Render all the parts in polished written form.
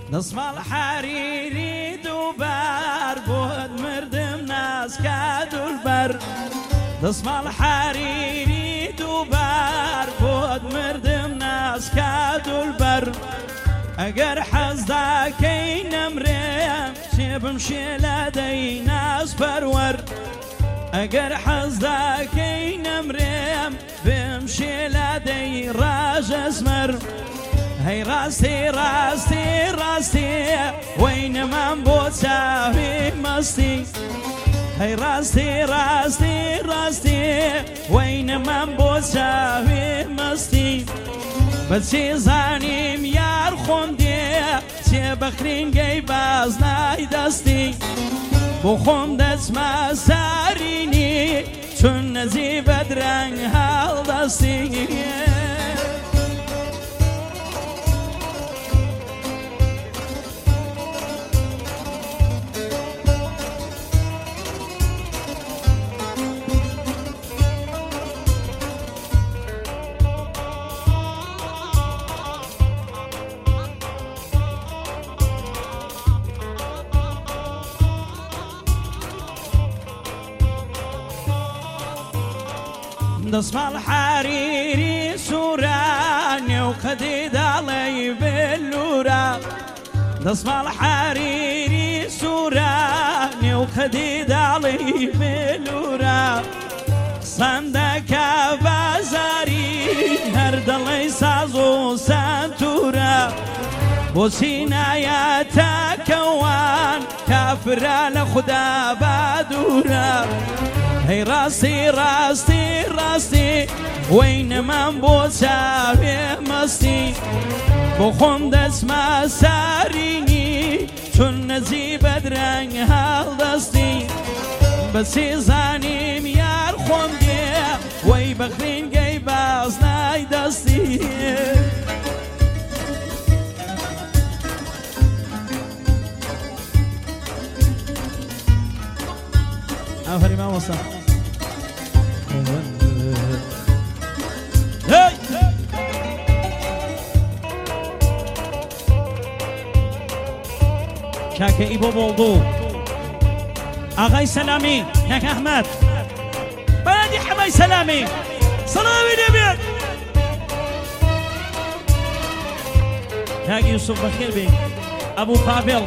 دەسماڵ حەریری دووبار بۆت مردم ناسکە دولبەر دەسماڵ حەریری دووبار بۆت مردم ناسکە دولبەر ئەگەر حەز داکەی نەمرێم چێ بمشێ لە دەی ناز پەروەر ئەگەر حەز داکەی نەمرێم بمشێ لە دەی ڕاژەزمەر هەی ڕاستی ڕاستی ڕاستی وەینەمان بۆ چاوی مەستی هەی ڕاستی ڕاستی ڕاستی وەینەمان بۆ چاوی مەستی بەچی زانیم یار خۆم دێ چێ بەخرینگەی باز نای دەستی بۆ خۆم دەچمە سارینی چون نەزی بەدرەنگ هەڵدەستی دەسماڵ حەریری سوورانێ و خەدی داڵێی بلورە دەسماڵ حەریری سوورانێ و خەدی داڵی بلورە سەندەکە بازاری هەر دەڵێی ساز و سەنتورە بۆچی نایەتە کەوان کافرە لە خودا بادورە هەی ڕاستی ڕاستی ڕاستی وەینەمان بۆ چاوێ مەستی بۆ خۆم دەچمە سارینی چون نەزی بەدرەنگ هەڵدەستی بەچی زانیم یار خۆم دێ وەی بەخرینگەی باز نای دەستی ئەوهەری مامۆستا کاکە ئیبۆ بۆڵدوو ئاغای سەلامی کاکە ئەحمەد بەیانی حەمای سەلامی سەڵامی دەبێت کاکی یوسف بەخێر بێ ئەبوو پاڤێڵ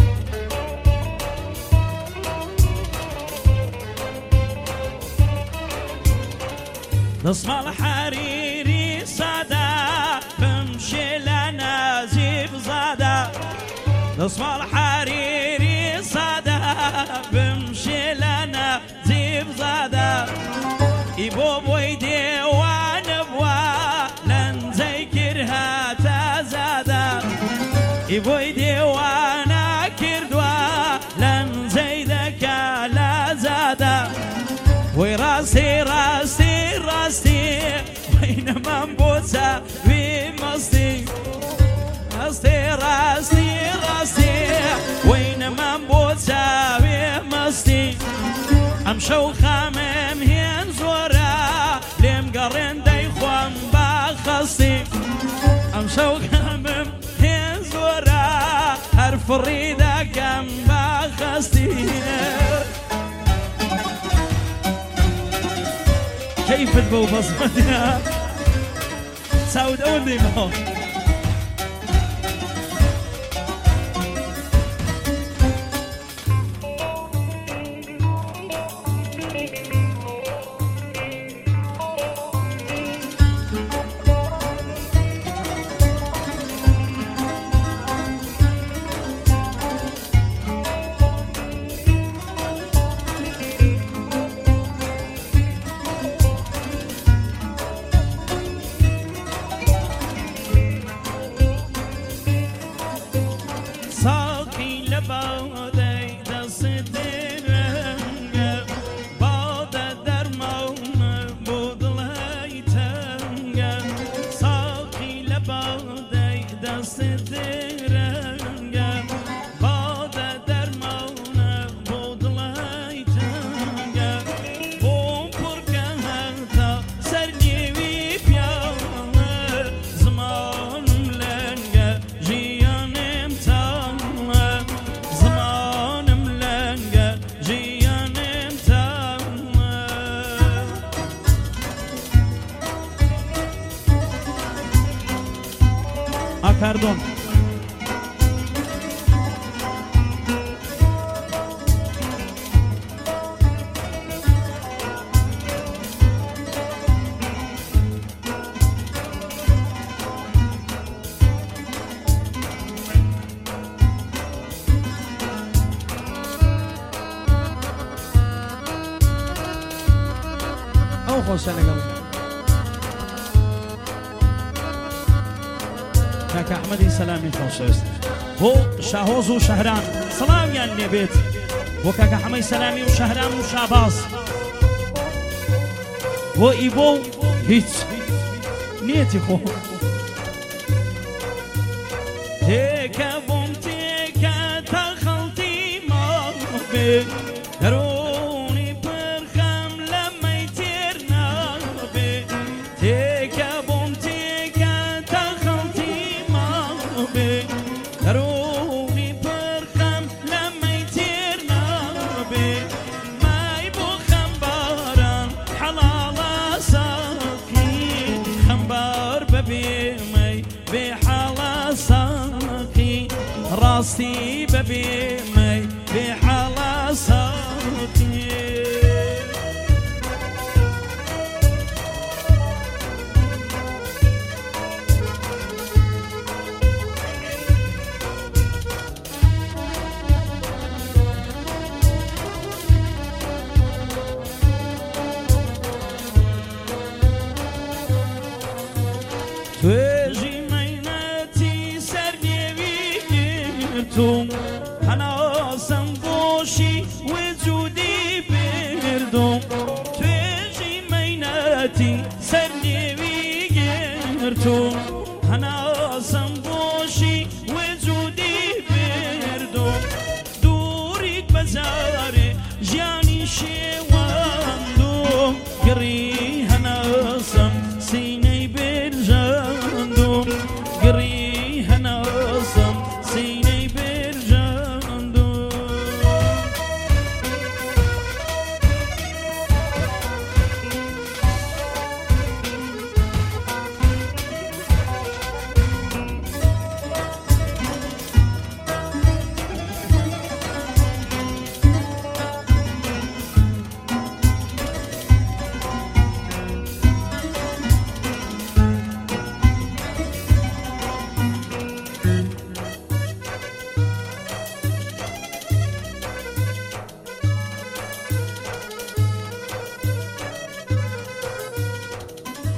دەسماڵ حەریری سادە بمشێ لە نازیب زادە دەسماڵ حەریری سادە بمشێ لە نازیب زادە ئیبۆ بۆی دێوانە بووە لەنجەی کرد هاتە زادە ئیبۆی دێوانە کردووە لەنجەی دەکا لە زادە وەی ڕاستی ڕاستی ڕاستی وەینەمان بۆ چاوی مەستی ڕاستی ڕاستی ڕاستی وەینەمان بۆ چاوی مەستی ئەم شەو خامم هێن زۆرە لێم گەڕێن دەیخۆم با خەستی ئەم شەو خامم هێن زۆرە هەر فڕی دەکەم با خەستی كيفت بو بصمتنا سعود أولي ما مردم او خوش لگم کاک احمدی سلامی خوش است بو شاهوز و شهران سلامیان نبیت بو کاک احمدی سلامی و شهران و شاباز بو ایبو هیچ نیتی خو تیکه بوم تیکه تخلطی ما بی درونی پرخم لمی تیر نبی تیکه بوم تیکه تخلطی ما بی درونی پرخم لمی تیر نبی مای بو خمبارم حلال ساقی خمبار ببی مای بی حلال ساقی راستی ببی مای بی حلال ساقی توی مینتی سر نویگرتم هناسم بوشی وجودی بردم توی مینتی سر نویگرتم هناسم بوشی وجودی بردم دورید بزاره جانی شواندم گری هناسم سینه برجاندم گری هناسم سینه برجاندم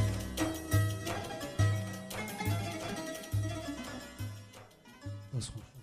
بس خوب